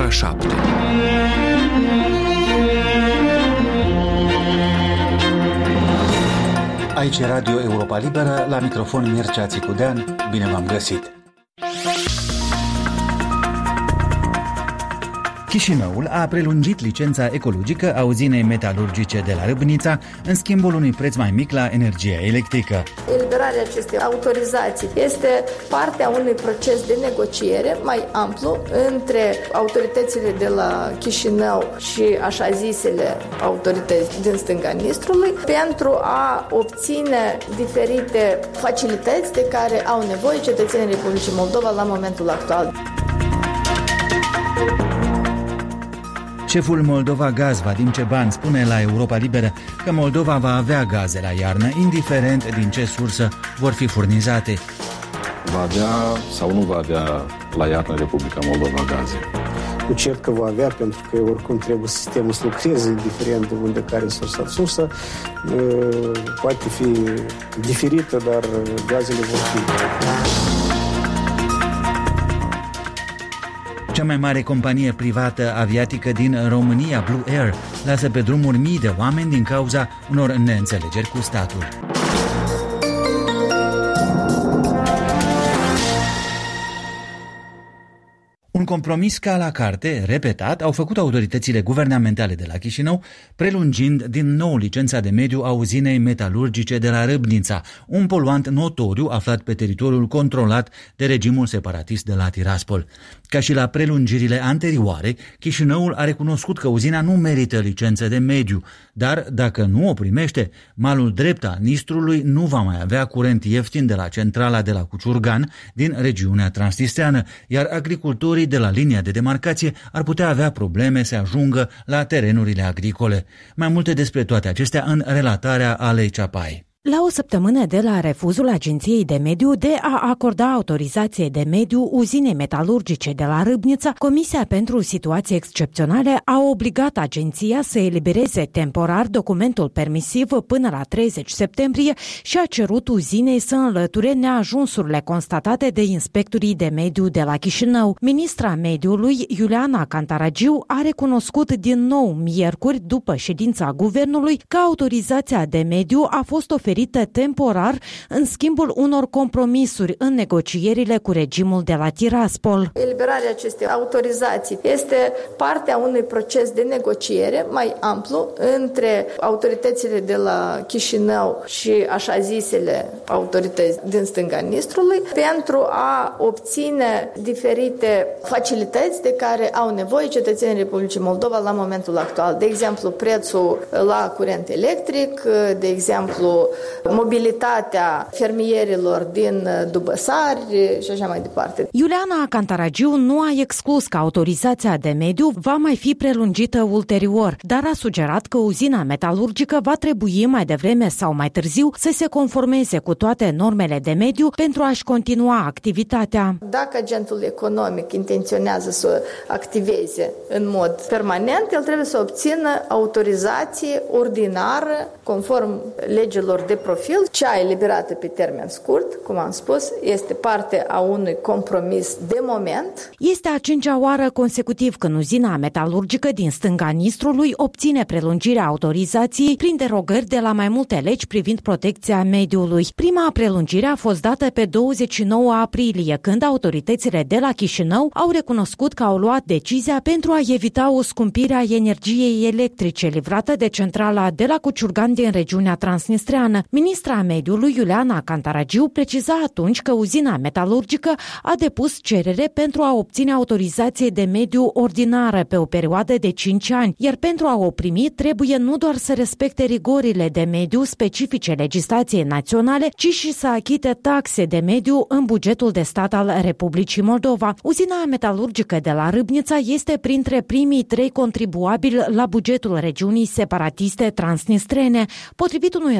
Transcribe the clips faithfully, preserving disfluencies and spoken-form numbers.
șapte. Aici e Radio Europa Liberă, la microfon Mircea Țicudean, bine v-am găsit! Chișinăul a prelungit licența ecologică a uzinei metalurgice de la Râbnița în schimbul unui preț mai mic la energia electrică. Eliberarea acestei autorizații este partea unui proces de negociere mai amplu între autoritățile de la Chișinău și așa zisele autorități din stânga Nistrului pentru a obține diferite facilități de care au nevoie cetățenii Republicii Moldova la momentul actual. Șeful Moldova Gaz, Vadim Ceban, spune la Europa Liberă că Moldova va avea gaze la iarnă, indiferent din ce sursă vor fi furnizate. Va avea sau nu va avea la iarnă Republica Moldova gaze? Nu cert că va avea, pentru că oricum trebuie sistemul să lucreze, indiferent de unde care sursa. Sursa poate fi diferită, dar gazele vor fi. Cea mai mare companie privată aviatică din România, Blue Air, lasă pe drumuri mii de oameni din cauza unor neînțelegeri cu statul. Un compromis ca la carte, repetat, au făcut autoritățile guvernamentale de la Chișinău, prelungind din nou licența de mediu a uzinei metalurgice de la Râbnița, un poluant notoriu aflat pe teritoriul controlat de regimul separatist de la Tiraspol. Ca și la prelungirile anterioare, Chișinăul a recunoscut că uzina nu merită licență de mediu, dar dacă nu o primește, malul drept al Nistrului nu va mai avea curent ieftin de la centrala de la Cuciurgan din regiunea transnistreană, iar agricultorii de la linia de demarcație ar putea avea probleme să ajungă la terenurile agricole. Mai multe despre toate acestea în relatarea Alei Ceapai. La o săptămână de la refuzul Agenției de Mediu de a acorda autorizație de mediu uzinei metalurgice de la Râbnița, Comisia pentru Situații Excepționale a obligat agenția să elibereze temporar documentul permisiv până la treizeci septembrie și a cerut uzinei să înlăture neajunsurile constatate de inspectorii de mediu de la Chișinău. Ministra Mediului, Iuliana Cantaragiu, a recunoscut din nou miercuri, după ședința guvernului, că autorizația de mediu a fost oferită temporar în schimbul unor compromisuri în negocierile cu regimul de la Tiraspol. Eliberarea acestei autorizații este partea unui proces de negociere mai amplu între autoritățile de la Chișinău și așa zisele autorități din stânga Nistrului pentru a obține diferite facilități de care au nevoie cetățenii Republicii Moldova la momentul actual. De exemplu, prețul la curent electric, de exemplu, mobilitatea fermierilor din Dubăsari și așa mai departe. Iuliana Cantaragiu nu a exclus că autorizația de mediu va mai fi prelungită ulterior, dar a sugerat că uzina metalurgică va trebui mai devreme sau mai târziu să se conformeze cu toate normele de mediu pentru a-și continua activitatea. Dacă agentul economic intenționează să activeze în mod permanent, el trebuie să obțină autorizație ordinară conform legilor de profil. Cea eliberată pe termen scurt, cum am spus, este parte a unui compromis de moment. Este a cincea oară consecutiv când uzina metalurgică din stânga Nistrului obține prelungirea autorizației prin derogări de la mai multe legi privind protecția mediului. Prima prelungire a fost dată pe douăzeci și nouă aprilie, când autoritățile de la Chișinău au recunoscut că au luat decizia pentru a evita o scumpire a energiei electrice livrată de centrala de la Cuciurgan din regiunea transnistreană. Ministra Mediului, Iuliana Cantaragiu, preciza atunci că uzina metalurgică a depus cerere pentru a obține autorizație de mediu ordinară pe o perioadă de cinci ani, iar pentru a o primi trebuie nu doar să respecte rigorile de mediu specifice legislației naționale, ci și să achite taxe de mediu în bugetul de stat al Republicii Moldova. Uzina metalurgică de la Râbnița este printre primii trei contribuabili la bugetul regiunii separatiste transnistrene. Potrivit unui raport al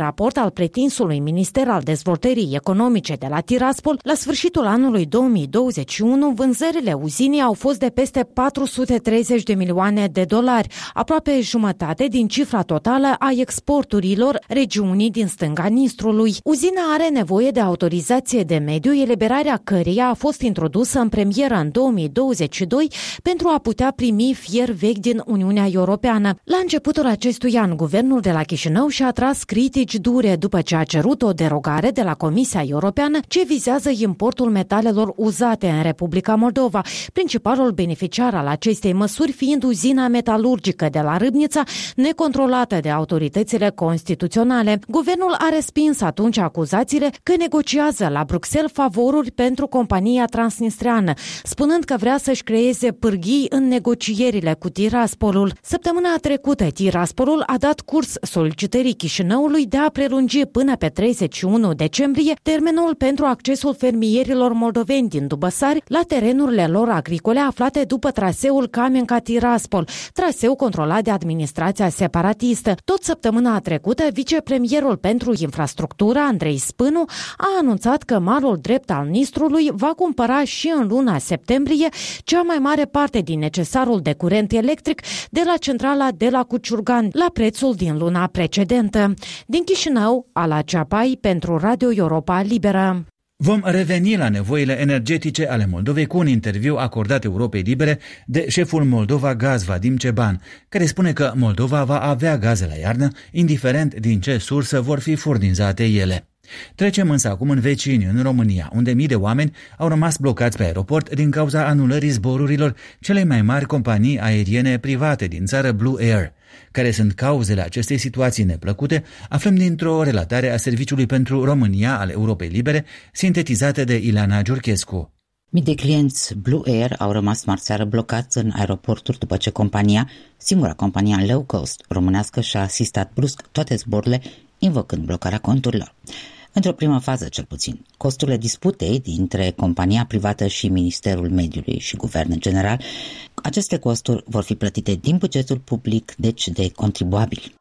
al pretinsului Minister al Dezvoltării Economice de la Tiraspol, la sfârșitul anului două mii douăzeci și unu, vânzările uzinii au fost de peste patru sute treizeci de milioane de dolari, aproape jumătate din cifra totală a exporturilor regiunii din stânga Nistrului. Uzina are nevoie de autorizație de mediu, eliberarea căreia a fost introdusă în premieră în două mii douăzeci și doi pentru a putea primi fier vechi din Uniunea Europeană. La începutul acestui an, guvernul de la Chișinău și-a atras critici dure după ce a cerut o derogare de la Comisia Europeană ce vizează importul metalelor uzate în Republica Moldova, principalul beneficiar al acestei măsuri fiind uzina metalurgică de la Râbnița, necontrolată de autoritățile constituționale. Guvernul a respins atunci acuzațiile că negociază la Bruxelles favoruri pentru compania transnistreană, spunând că vrea să-și creeze pârghii în negocierile cu Tiraspolul. Săptămâna trecută, Tiraspolul a dat curs solicitării Chișinăului de a prelungi până pe treizeci și unu decembrie termenul pentru accesul fermierilor moldoveni din Dubăsari la terenurile lor agricole aflate după traseul Camenca-Tiraspol, traseu controlat de administrația separatistă. Tot săptămâna trecută, vicepremierul pentru infrastructură, Andrei Spânu, a anunțat că malul drept al Nistrului va cumpăra și în luna septembrie cea mai mare parte din necesarul de curent electric de la centrala de la Cuciurgan, la prețul din luna precedentă. Din Chișinău, Ala Ceapai pentru Radio Europa Liberă. Vom reveni la nevoile energetice ale Moldovei cu un interviu acordat Europei Libere de șeful Moldova Gaz, Vadim Ceban, care spune că Moldova va avea gaze la iarnă, indiferent din ce sursă vor fi furnizate ele. Trecem însă acum în vecini, în România, unde mii de oameni au rămas blocați pe aeroport din cauza anulării zborurilor celei mai mari companii aeriene private din țară, Blue Air. Care sunt cauzele acestei situații neplăcute, aflăm dintr-o relatare a Serviciului pentru România al Europei Libere, sintetizată de Ileana Giurchescu. Mii de clienți Blue Air au rămas marțeară blocați în aeroporturi după ce compania, singura companie low cost românească, și-a asistat brusc toate zborurile, invocând blocarea conturilor. Într-o primă fază, cel puțin, costurile disputei dintre compania privată și Ministerul Mediului și Guvern în general, aceste costuri vor fi plătite din bugetul public, deci de contribuabili.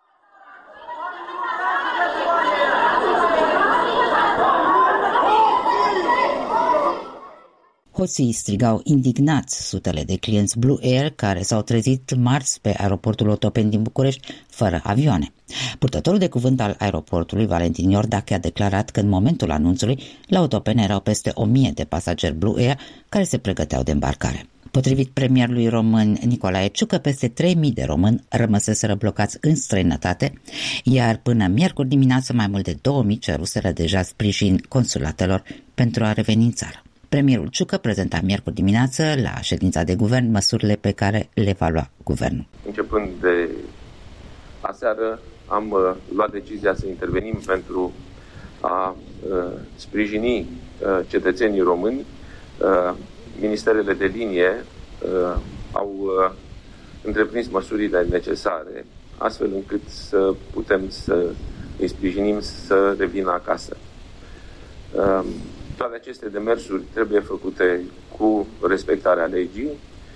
Hoții strigau indignați sutele de clienți Blue Air care s-au trezit marți pe aeroportul Otopeni din București fără avioane. Purtătorul de cuvânt al aeroportului, Valentin Iordache, a declarat că în momentul anunțului la Otopeni erau peste o mie de pasageri Blue Air care se pregăteau de îmbarcare. Potrivit premierului român Nicolae Ciucă, peste trei mii de români rămăseseră blocați în străinătate, iar până miercuri dimineață mai mult de două mii ceruseră deja sprijin consulatelor pentru a reveni în țară. Premierul Ciucă prezenta miercuri dimineață la ședința de guvern măsurile pe care le va lua guvernul. Începând de aseară am uh, luat decizia să intervenim pentru a uh, sprijini uh, cetățenii români. Uh, ministerele de linie uh, au uh, întreprins măsurile necesare astfel încât să putem să îi sprijinim să revină acasă. Uh, Toate aceste demersuri trebuie făcute cu respectarea legii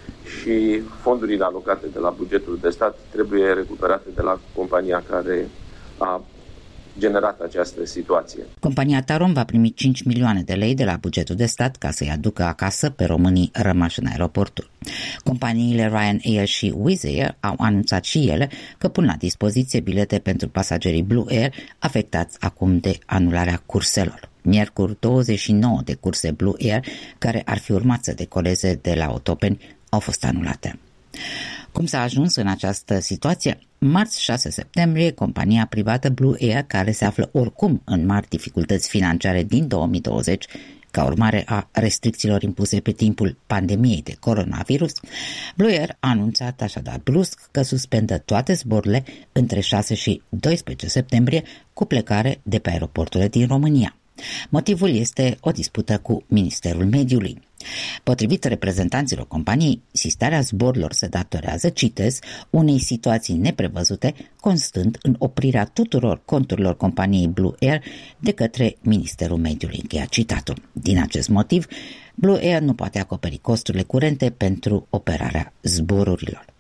și fondurile alocate de la bugetul de stat trebuie recuperate de la compania care a generat această situație. Compania Tarom va primi cinci milioane de lei de la bugetul de stat ca să-i aducă acasă pe românii rămași în aeroportul. Companiile Ryanair și Wizz Air au anunțat și ele că pun la dispoziție bilete pentru pasagerii Blue Air afectați acum de anularea curselor. Miercuri, douăzeci și nouă de curse Blue Air care ar fi urmat să decoleze de la Otopeni au fost anulate. Cum s-a ajuns în această situație? Marți șase septembrie, compania privată Blue Air, care se află oricum în mari dificultăți financiare din două mii douăzeci, ca urmare a restricțiilor impuse pe timpul pandemiei de coronavirus, Blue Air a anunțat așadar brusc că suspendă toate zborurile între șase și doisprezece septembrie cu plecare de pe aeroporturile din România. Motivul este o dispută cu Ministerul Mediului. Potrivit reprezentanților companiei, sistarea zborurilor se datorează, citez, unei situații neprevăzute, constând în oprirea tuturor conturilor companiei Blue Air de către Ministerul Mediului, încheia citatul. Din acest motiv, Blue Air nu poate acoperi costurile curente pentru operarea zborurilor.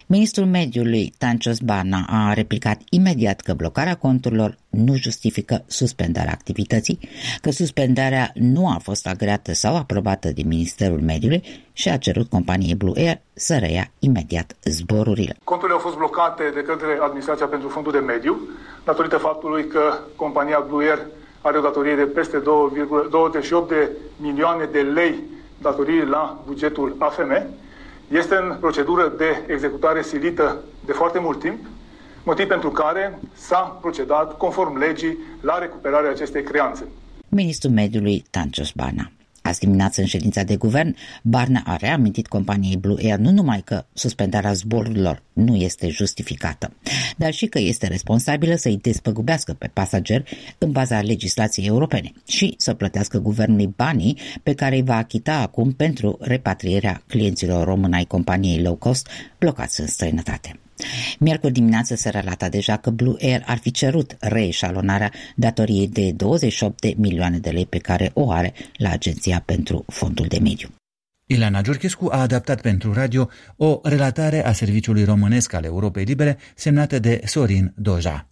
Ministrul Mediului, Tancios Barna, a replicat imediat că blocarea conturilor nu justifică suspendarea activității, că suspendarea nu a fost agreată sau aprobată de Ministerul Mediului și a cerut companiei Blue Air să reia imediat zborurile. Conturile au fost blocate de către Administrația pentru Fondul de Mediu, datorită faptului că compania Blue Air are o datorie de peste două virgulă douăzeci și opt de milioane de lei datorii la bugetul A F M. Este în procedură de executare silită de foarte mult timp, motiv pentru care s-a procedat conform legii la recuperarea acestei creanțe. Ministrul Mediului, Tancios Barna. Azi dimineață, în ședința de guvern, Barna a reamintit companiei Blue Air nu numai că suspendarea zborurilor nu este justificată, dar și că este responsabilă să îi despăgubească pe pasageri în baza legislației europene și să plătească guvernului banii pe care îi va achita acum pentru repatrierea clienților români ai companiei low cost blocați în străinătate. Miercuri dimineață se relata deja că Blue Air ar fi cerut reeșalonarea datoriei de douăzeci și opt de milioane de lei pe care o are la Agenția pentru Fondul de Mediu. Ileana Giurchescu a adaptat pentru radio o relatare a Serviciului Românesc al Europei Libere semnată de Sorin Doja.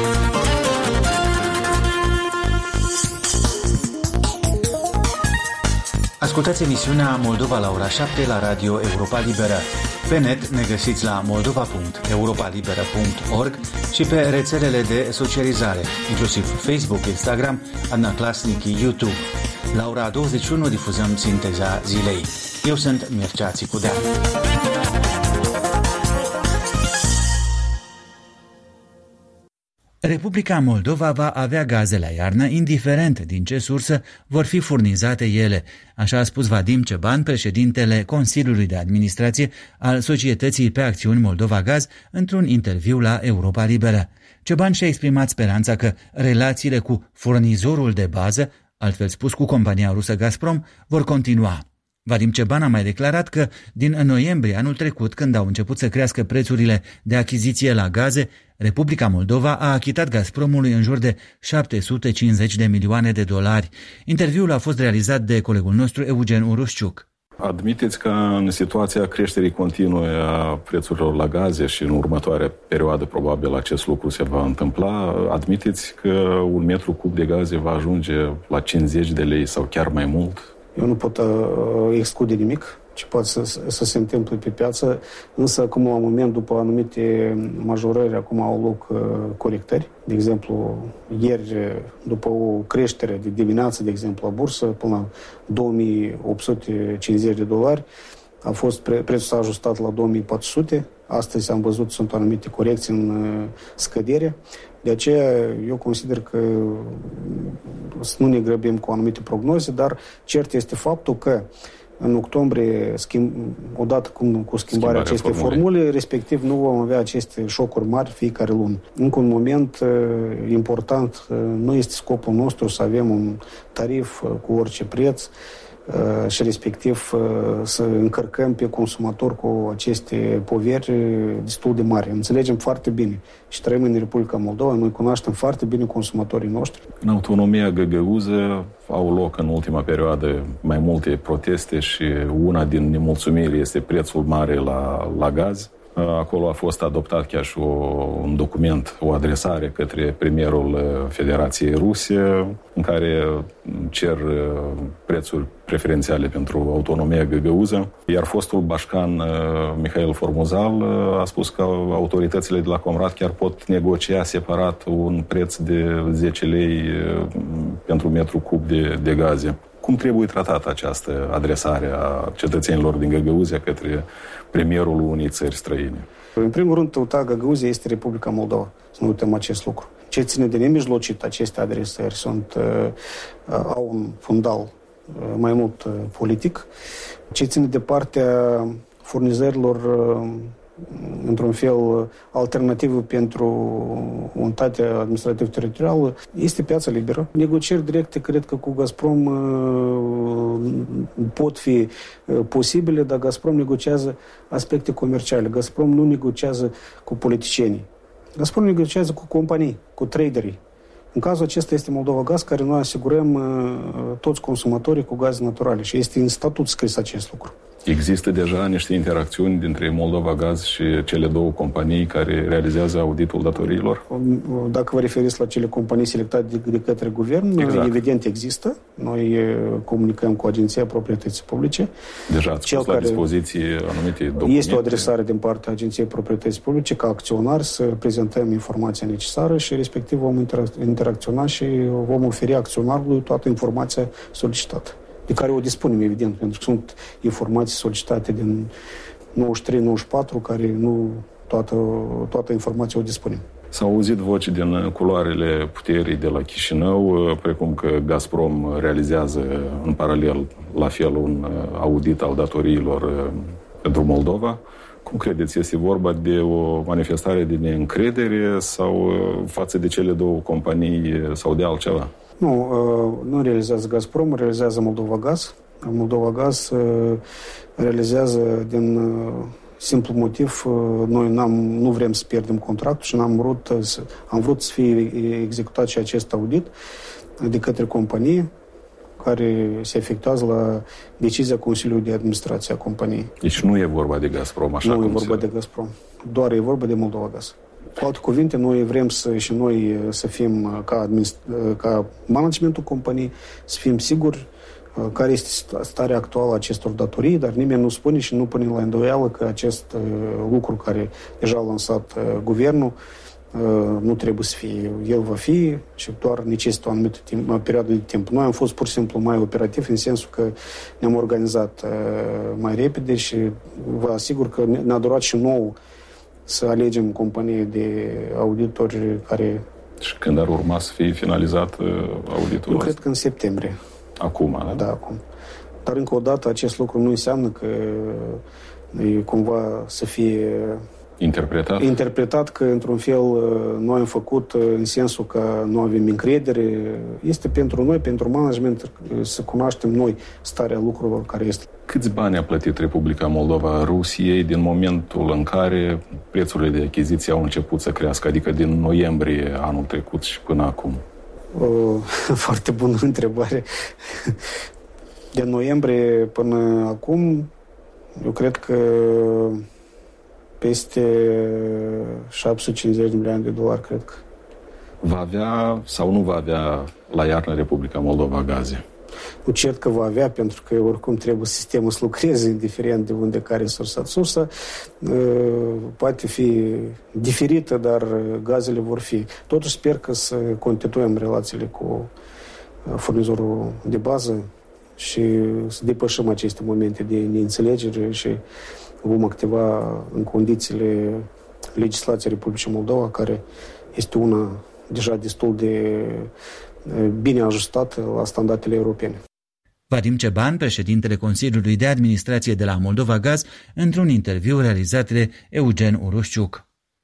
Ascultați emisiunea Moldova la ora șapte la Radio Europa Liberă. Pe net ne găsiți la moldova punct europa liberă punct org și pe rețelele de socializare, inclusiv Facebook, Instagram, Adnaclasnic, YouTube. La ora douăzeci și unu difuzăm sinteza zilei. Eu sunt Mircea Țicudea. Republica Moldova va avea gaze la iarnă, indiferent din ce sursă vor fi furnizate ele, așa a spus Vadim Ceban, președintele Consiliului de Administrație al Societății pe Acțiuni Moldova Gaz, într-un interviu la Europa Liberă. Ceban și-a exprimat speranța că relațiile cu furnizorul de bază, altfel spus cu compania rusă Gazprom, vor continua. Vadim Ceban a mai declarat că din noiembrie anul trecut, când au început să crească prețurile de achiziție la gaze, Republica Moldova a achitat Gazpromului în jur de șapte sute cincizeci de milioane de dolari. Interviul a fost realizat de colegul nostru Eugen Urușciuc. Admiteți că în situația creșterii continue a prețurilor la gaze și în următoarea perioadă probabil acest lucru se va întâmpla, admiteți că un metru cub de gaze va ajunge la cincizeci de lei sau chiar mai mult? Eu nu pot uh, exclude nimic ce poate să, să se întâmple pe piață, însă acum, la moment, după anumite majorări, acum au loc uh, corectări. De exemplu, ieri, după o creștere de dimineață, de exemplu, la bursă, până la două mii opt sute cincizeci de dolari, a fost pre- prețul s-a ajustat la două mii patru sute. Astăzi am văzut, sunt anumite corecții în uh, scădere. De aceea, eu consider că să nu ne grăbim cu anumite prognoze, dar cert este faptul că în octombrie, schimb, odată cu, cu schimbarea, schimbarea acestei formule. formule, respectiv nu vom avea aceste șocuri mari fiecare lună. Încă un moment uh, important, uh, nu este scopul nostru să avem un tarif uh, cu orice preț uh, și respectiv uh, să încărcăm pe consumator cu aceste poveri uh, destul de mari. Înțelegem foarte bine și trăim în Republica Moldova, noi cunoaștem foarte bine consumatorii noștri. În autonomia găgăuză au loc în ultima perioadă mai multe proteste și una din nemulțumiri este prețul mare la, la gaz. Acolo a fost adoptat chiar și o, un document, o adresare către premierul Federației Ruse, în care cer prețuri preferențiale pentru autonomia găgăuză. Iar fostul bașcan Mihail Formuzal a spus că autoritățile de la Comrat chiar pot negocia separat un preț de zece lei pentru metru cub de, de gaze. Cum trebuie tratată această adresare a cetățenilor din Găgăuzia către premierul unei țări străine? În primul rând, tăuta Găgăuzia este Republica Moldova. Să nu uităm acest lucru. Ce ține de nemijlocit aceste adresări sunt, uh, au un fundal uh, mai mult uh, politic. Ce ține de partea furnizărilor uh, într-un fel alternativă pentru unitatea administrativ-teritorială, este piața liberă. Negocieri directe, cred că cu Gazprom pot fi posibile, dar Gazprom negociază aspecte comerciale. Gazprom nu negociază cu politicienii. Gazprom negociază cu companii, cu traderii. În cazul acesta este Moldova Gaz, care noi asigurăm toți consumatorii cu gaze naturale și este în statut scris acest lucru. Există deja niște interacțiuni dintre Moldova Gaz și cele două companii care realizează auditul datoriilor? Dacă vă referiți la cele companii selectate de, de către guvern, exact. Evident există. Noi comunicăm cu Agenția Proprietății Publice. Deja ați pus la dispoziție anumite documente? Este o adresare din partea Agenției Proprietății Publice ca acționar să prezentăm informația necesară și respectiv vom interacționa și vom oferi acționarului toată informația solicitată, de care o dispunem, evident, pentru că sunt informații solicitate din nouăzeci și trei nouăzeci și patru, care nu toată, toată informația o dispunem. S-au auzit voci din culoarele puterii de la Chișinău, precum că Gazprom realizează în paralel la fel un audit al datoriilor pentru Moldova. Cum credeți, este vorba de o manifestare de neîncredere sau față de cele două companii sau de altceva? Nu, nu realizează Gazprom, realizează Moldova Gaz. Moldova Gaz realizează din simplu motiv, noi n-am, nu vrem să pierdem contractul și n-am vrut să, am vrut să fie executat și acest audit de către companie care se efectuează la decizia Consiliului de Administrație a companiei. Deci nu e vorba de Gazprom, așa nu cum Nu e vorba se... de Gazprom, doar e vorba de Moldova Gaz. Cu alte cuvinte, noi vrem să, și noi să fim ca, administ- ca managementul companiei, să fim siguri care este starea actuală a acestor datorii, dar nimeni nu spune și nu pune la îndoială că acest uh, lucru care deja a lansat uh, guvernul uh, nu trebuie să fie. El va fi și doar necesită o anumită timp, o perioadă de timp. Noi am fost pur și simplu mai operativi în sensul că ne-am organizat uh, mai repede și vă asigur că ne-a durat și nouă să alegem companie de auditori care... Și când ar urma să fie finalizat uh, auditul? Eu cred că în septembrie. Acum, da? Da, acum. Dar încă o dată acest lucru nu înseamnă că e cumva să fie interpretat, interpretat că într-un fel noi am făcut în sensul că nu avem încredere. Este pentru noi, pentru management, să cunoaștem noi starea lucrurilor care este. Câți bani a plătit Republica Moldova Rusiei din momentul în care prețurile de achiziție au început să crească, adică din noiembrie anul trecut și până acum? O foarte bună întrebare. De noiembrie până acum, eu cred că peste șapte sute cincizeci de milioane de dolari, cred că. Va avea sau nu va avea la iarnă Republica Moldova gaze? Nu cert că va avea, pentru că oricum trebuie sistemul să lucreze, indiferent de unde care sursa. Sursa poate fi diferită, dar gazele vor fi. Totuși sper că să continuăm relațiile cu furnizorul de bază și să depășim aceste momente de neînțelegere și vom activa în condițiile legislației Republicii Moldova, care este una deja destul de bine ajustată la standardele europene. Vadim Ceban, președintele Consiliului de Administrație de la Moldova Gaz, într-un interviu realizat de Eugen Urușciuc.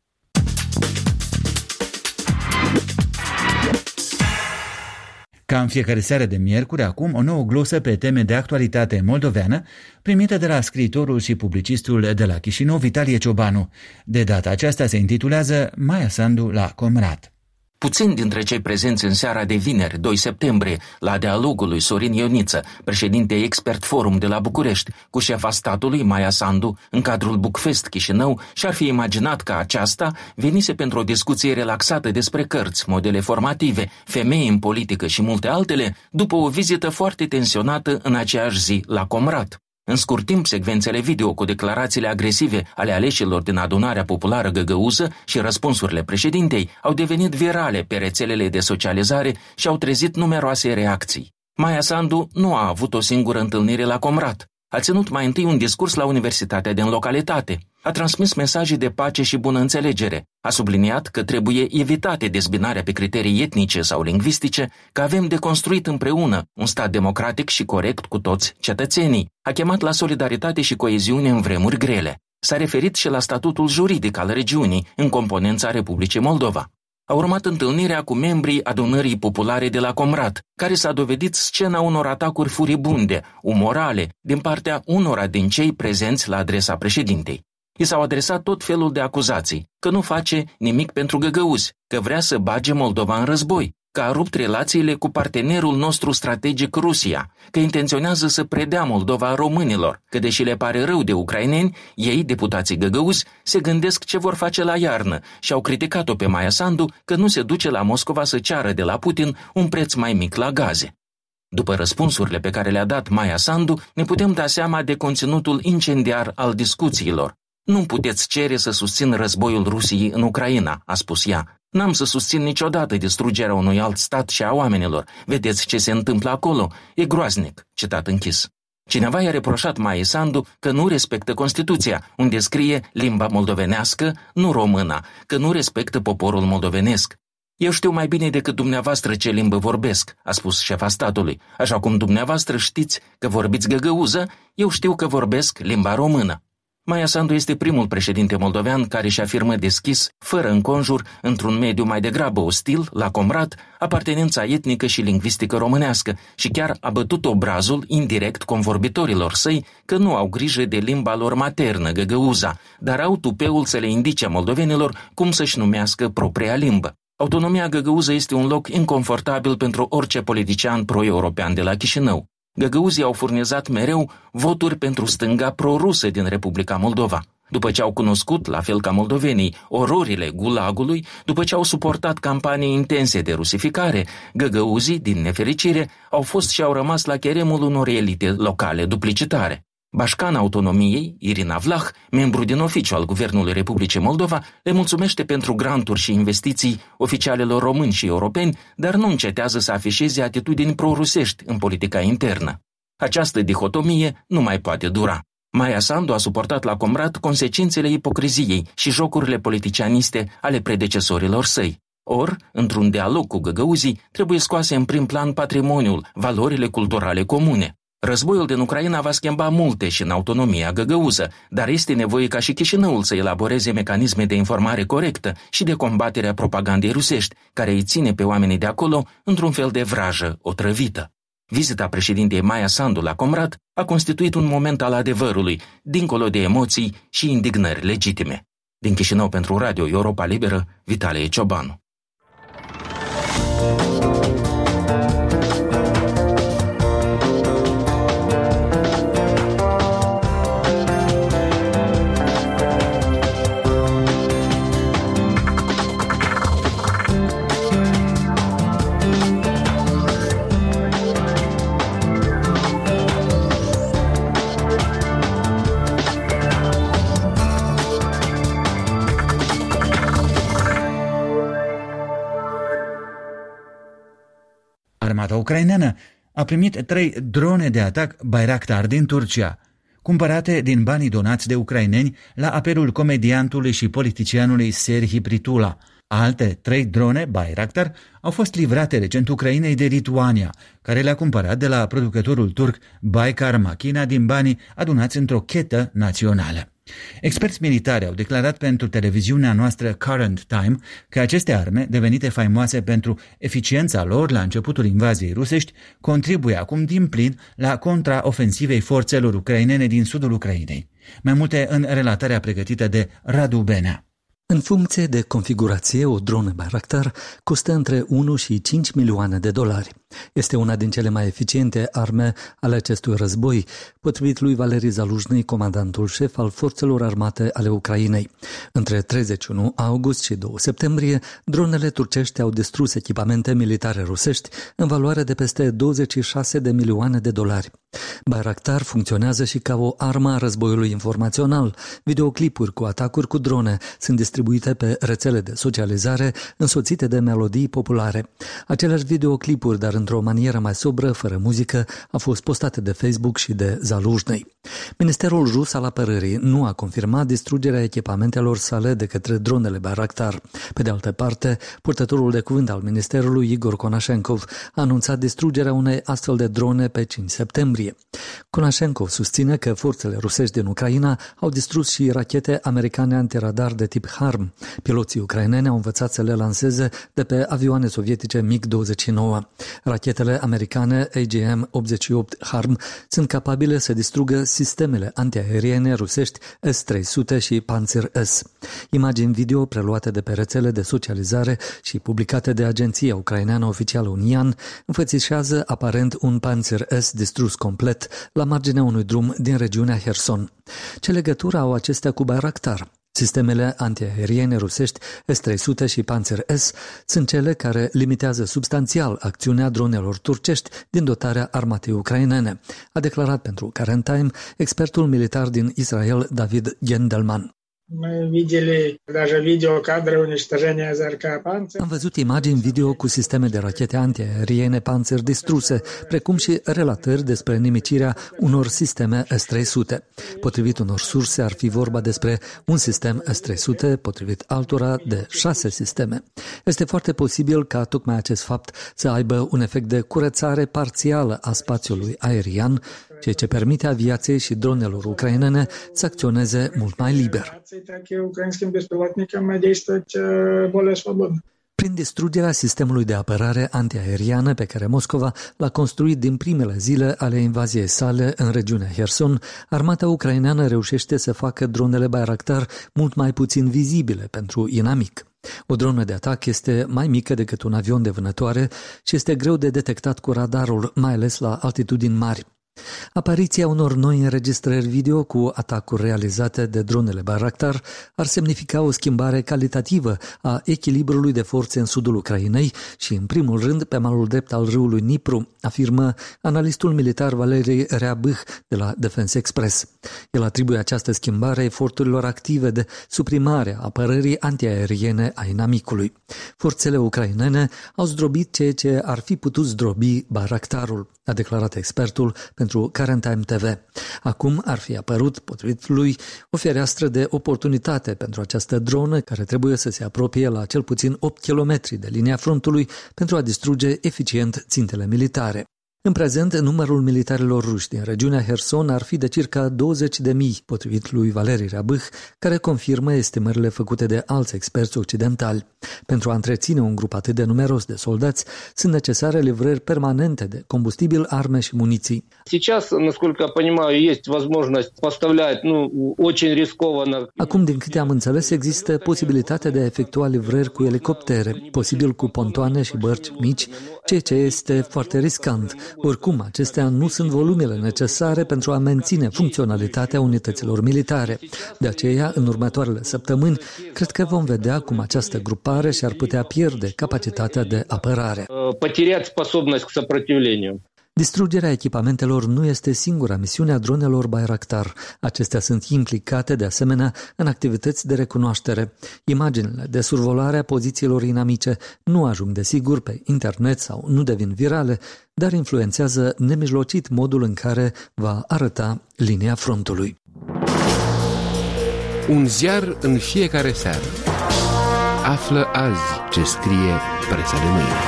Ca în fiecare seară de miercuri, acum o nouă glosă pe teme de actualitate moldoveană, primită de la scriitorul și publicistul de la Chișinău, Vitalie Ciobanu. De data aceasta se intitulează Maia Sandu la Comrat. Puțini dintre cei prezenți în seara de vineri, doi septembrie, la dialogul lui Sorin Ioniță, președinte Expert Forum de la București, cu șefa statului, Maia Sandu, în cadrul Bucfest Chișinău, și-ar fi imaginat că aceasta venise pentru o discuție relaxată despre cărți, modele formative, femei în politică și multe altele, după o vizită foarte tensionată în aceeași zi la Comrat. În scurt timp, secvențele video cu declarațiile agresive ale aleșilor din Adunarea Populară Găgăuză și răspunsurile președintei au devenit virale pe rețelele de socializare și au trezit numeroase reacții. Maia Sandu nu a avut o singură întâlnire la Comrat. A ținut mai întâi un discurs la universitatea din localitate. A transmis mesaje de pace și bună înțelegere. A subliniat că trebuie evitate dezbinarea pe criterii etnice sau lingvistice, că avem de construit împreună un stat democratic și corect cu toți cetățenii. A chemat la solidaritate și coeziune în vremuri grele. S-a referit și la statutul juridic al regiunii în componența Republicii Moldova. A urmat întâlnirea cu membrii Adunării Populare de la Comrat, care s-a dovedit scena unor atacuri furibunde, umorale, din partea unora din cei prezenți la adresa președintei. I s-au adresat tot felul de acuzații, că nu face nimic pentru găgăuzi, că vrea să bage Moldova în război, că a rupt relațiile cu partenerul nostru strategic Rusia, că intenționează să predea Moldova românilor, că deși le pare rău de ucraineni, ei, deputații găgăuzi, se gândesc ce vor face la iarnă și au criticat-o pe Maia Sandu că nu se duce la Moscova să ceară de la Putin un preț mai mic la gaze. După răspunsurile pe care le-a dat Maia Sandu, ne putem da seama de conținutul incendiar al discuțiilor. Nu puteți cere să susțin războiul Rusiei în Ucraina, a spus ea. N-am să susțin niciodată distrugerea unui alt stat și a oamenilor. Vedeți ce se întâmplă acolo? E groaznic, citat închis. Cineva i-a reproșat Maiei Sandu că nu respectă Constituția, unde scrie limba moldovenească, nu româna, că nu respectă poporul moldovenesc. Eu știu mai bine decât dumneavoastră ce limbă vorbesc, a spus șefa statului. Așa cum dumneavoastră știți că vorbiți găgăuză, eu știu că vorbesc limba română. Maia Sandu este primul președinte moldovean care își afirmă deschis, fără înconjur, într-un mediu mai degrabă ostil, la Comrat, apartenența etnică și lingvistică românească și chiar a bătut obrazul indirect convorbitorilor săi că nu au grijă de limba lor maternă, găgăuza, dar au tupeul să le indice moldovenilor cum să-și numească propria limbă. Autonomia găgăuză este un loc inconfortabil pentru orice politician pro-european de la Chișinău. Găgăuzii au furnizat mereu voturi pentru stânga prorusă din Republica Moldova. După ce au cunoscut, la fel ca moldovenii, ororile gulagului, după ce au suportat campanii intense de rusificare, găgăuzii, din nefericire, au fost și au rămas la cheremul unor elite locale duplicitare. Bașcana Autonomiei, Irina Vlah, membru din oficiu al Guvernului Republicii Moldova, le mulțumește pentru granturi și investiții oficialelor români și europeni, dar nu încetează să afișeze atitudini prorusești în politica internă. Această dihotomie nu mai poate dura. Maia Sandu a suportat la Comrat consecințele ipocriziei și jocurile politicianiste ale predecesorilor săi. Or, într-un dialog cu găgăuzii, trebuie scoase în prim plan patrimoniul, valorile culturale comune. Războiul din Ucraina va schimba multe și în autonomia găgăuză, dar este nevoie ca și Chișinăul să elaboreze mecanisme de informare corectă și de combaterea propagandei rusești, care îi ține pe oamenii de acolo într-un fel de vrajă otrăvită. Vizita președintei Maia Sandu la Comrat a constituit un moment al adevărului, dincolo de emoții și indignări legitime. Din Chișinău pentru Radio Europa Liberă, Vitalie Ciobanu. Armata ucraineană a primit trei drone de atac Bayraktar din Turcia, cumpărate din banii donați de ucraineni la apelul comediantului și politicianului Serhii Pritula. Alte trei drone Bayraktar au fost livrate recent Ucrainei de Lituania, care le-a cumpărat de la producătorul turc Baykar Makina din banii adunați într-o chetă națională. Experți militari au declarat pentru televiziunea noastră Current Time că aceste arme, devenite faimoase pentru eficiența lor la începutul invaziei rusești, contribuie acum din plin la contraofensivei forțelor ucrainene din sudul Ucrainei. Mai multe în relatarea pregătită de Radu Benea. În funcție de configurație, o dronă Bayraktar costă între unu și cinci milioane de dolari. Este una din cele mai eficiente arme ale acestui război, potrivit lui Valeri Zaluzhnyi, comandantul șef al forțelor armate ale Ucrainei. Între treizeci și unu august și doi septembrie, dronele turcești au distrus echipamente militare rusești în valoare de peste douăzeci și șase de milioane de dolari. Bayraktar funcționează și ca o armă a războiului informațional. Videoclipuri cu atacuri cu drone sunt distribuite pe rețele de socializare însoțite de melodii populare. Aceleași videoclipuri, dar într-o manieră mai sobră, fără muzică, au fost postate de Facebook și de Zaluzhnyi. Ministerul rus al apărării nu a confirmat distrugerea echipamentelor sale de către dronele Bayraktar. Pe de altă parte, purtătorul de cuvânt al ministerului, Igor Konashenkov, a anunțat distrugerea unei astfel de drone pe cinci septembrie. Konashenkov susține că forțele rusești din Ucraina au distrus și rachete americane antiradar de tip H Harm. Piloții ucraineni au învățat să le lanseze de pe avioane sovietice MiG douăzeci și nouă. Rachetele americane A G M optzeci și opt Harm sunt capabile să distrugă sistemele antiaeriene rusești S trei sute și Panzer S. Imagini video preluate de pe rețele de socializare și publicate de agenția ucraineană oficială Unian înfățișează aparent un Panzer S distrus complet la marginea unui drum din regiunea Herson. Ce legătură au acestea cu Bayraktar? Sistemele antiaeriene rusești S trei sute și Panzer S sunt cele care limitează substanțial acțiunea dronelor turcești din dotarea armatei ucrainene, a declarat pentru Current Time expertul militar din Israel David Gendelman. Am văzut imagini video cu sisteme de rachete antiaeriene Panzer distruse, precum și relatări despre nimicirea unor sisteme S trei sute. Potrivit unor surse, ar fi vorba despre un sistem S trei sute, potrivit altora de șase sisteme. Este foarte posibil ca tocmai acest fapt să aibă un efect de curățare parțială a spațiului aerian, ceea ce permite aviației și dronelor ucrainene să acționeze mult mai liber. Prin distrugerea sistemului de apărare antiaeriană pe care Moscova l-a construit din primele zile ale invaziei sale în regiunea Herson, armata ucraineană reușește să facă dronele Bayraktar mult mai puțin vizibile pentru inamic. O dronă de atac este mai mică decât un avion de vânătoare și este greu de detectat cu radarul, mai ales la altitudini mari. Apariția unor noi înregistrări video cu atacuri realizate de dronele Bayraktar ar semnifica o schimbare calitativă a echilibrului de forțe în sudul Ucrainei și, în primul rând, pe malul drept al râului Dnipru, afirmă analistul militar Valeri Reabâh de la Defense Express. El atribuie această schimbare eforturilor active de suprimare a apărării antiaeriene a inamicului. Forțele ucrainene au zdrobit ceea ce ar fi putut zdrobi Bayraktarul, a declarat expertul pentru Current Time T V. Acum ar fi apărut, potrivit lui, o fereastră de oportunitate pentru această dronă care trebuie să se apropie la cel puțin opt kilometri de linia frontului pentru a distruge eficient țintele militare. În prezent, numărul militarilor ruși din regiunea Herson ar fi de circa douăzeci de mii, potrivit lui Valeri Reabâh, care confirmă estimările făcute de alți experți occidentali. Pentru a întreține un grup atât de numeros de soldați, sunt necesare livrări permanente de combustibil, arme și muniții. Acum, din câte am înțeles, există posibilitatea de a efectua livrări cu elicoptere, posibil cu pontoane și bărci mici, ceea ce este foarte riscant. Oricum, acestea nu sunt volumele necesare pentru a menține funcționalitatea unităților militare. De aceea, în următoarele săptămâni, cred că vom vedea cum această grupare și-ar putea pierde capacitatea de apărare. Distrugerea echipamentelor nu este singura misiune a dronelor Bayraktar. Acestea sunt implicate de asemenea în activități de recunoaștere. Imaginile de survolare a pozițiilor inamice nu ajung desigur pe internet sau nu devin virale, dar influențează nemijlocit modul în care va arăta linia frontului. Un ziar în fiecare seară. Află azi ce scrie presa de mâine.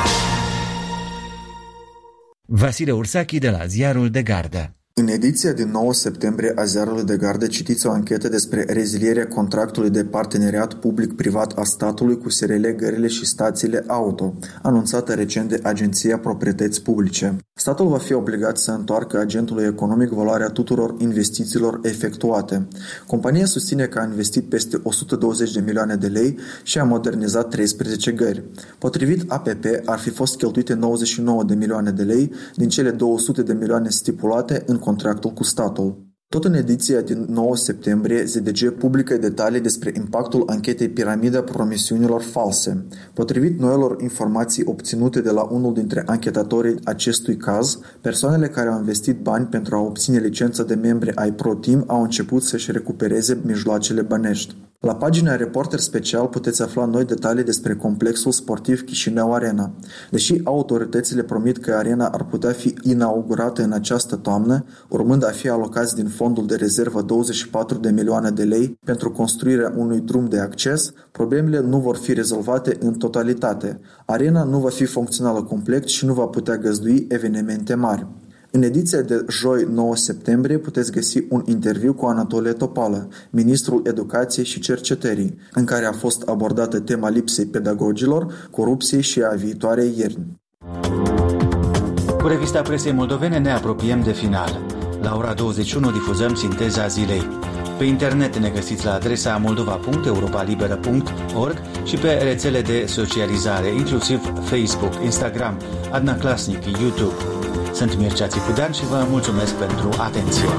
Vasile Ursachi de la Ziarul de Gardă. În ediția din nouă septembrie a Ziarului de Gardă citiți o anchetă despre rezilierea contractului de parteneriat public-privat a statului cu S R L Gările și stațiile auto, anunțată recent de Agenția Proprietăți Publice. Statul va fi obligat să întoarcă agentului economic valoarea tuturor investițiilor efectuate. Compania susține că a investit peste o sută douăzeci de milioane de lei și a modernizat treisprezece gări. Potrivit A P P, ar fi fost cheltuite nouăzeci și nouă de milioane de lei din cele două sute de milioane stipulate în contractul cu statul. Tot în ediția din nouă septembrie, Z D G publică detalii despre impactul anchetei Piramida Promisiunilor False. Potrivit noilor informații obținute de la unul dintre anchetatorii acestui caz, persoanele care au investit bani pentru a obține licența de membri ai ProTeam au început să-și recupereze mijloacele bănești. La pagina Reporter Special puteți afla noi detalii despre complexul sportiv Chișinău Arena. Deși autoritățile promit că arena ar putea fi inaugurată în această toamnă, urmând a fi alocați din fondul de rezervă douăzeci și patru de milioane de lei pentru construirea unui drum de acces, problemele nu vor fi rezolvate în totalitate. Arena nu va fi funcțională complet și nu va putea găzdui evenimente mari. În ediția de joi nouă septembrie puteți găsi un interviu cu Anatole Topală, ministrul Educației și Cercetării, în care a fost abordată tema lipsei pedagogilor, corupției și a viitoarei ierni. Cu revista presei moldovene ne apropiem de final. La ora douăzeci și unu difuzăm sinteza zilei. Pe internet ne găsiți la adresa moldova punct europalibera punct org și pe rețele de socializare, inclusiv Facebook, Instagram, Adna Klasnic, YouTube. Sunt Mircea Țicudean și vă mulțumesc pentru atenție.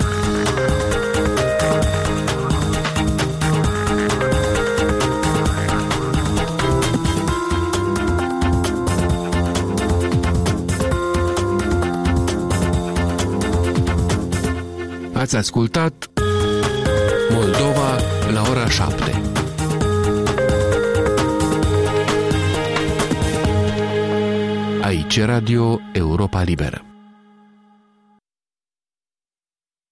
Ați ascultat Moldova la ora șapte. Aici Radio Europa Liberă.